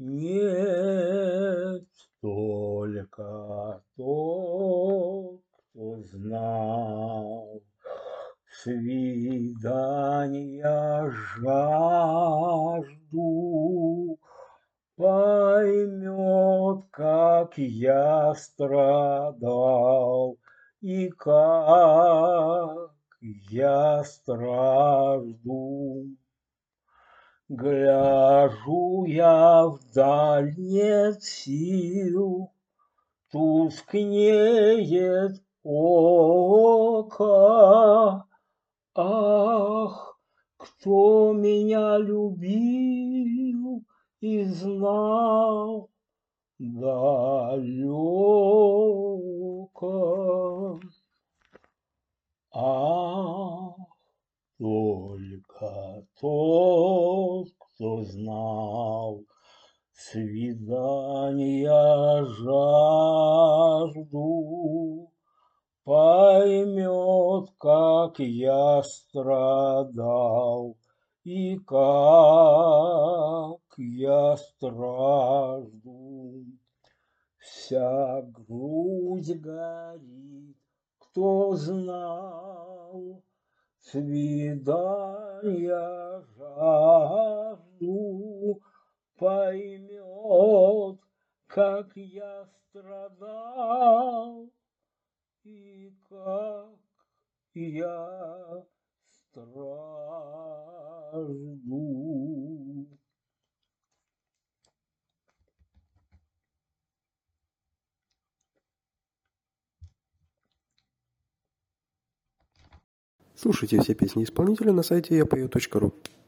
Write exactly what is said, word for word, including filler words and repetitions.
Нет, только тот, кто знал свидания жажду, поймет, как я страдал и как я стражду. Гляжу я вдаль, нет сил, тускнеет око. Ах, кто меня любил и знал далеко. Ах, только тот, кто знал свидания жажду, поймет, как я страдал и как я стражду. Вся грудь горит, кто знал свидания жажду, поймет, как я страдал и как я стражду. Слушайте все песни исполнителя на сайте я пою точка ру.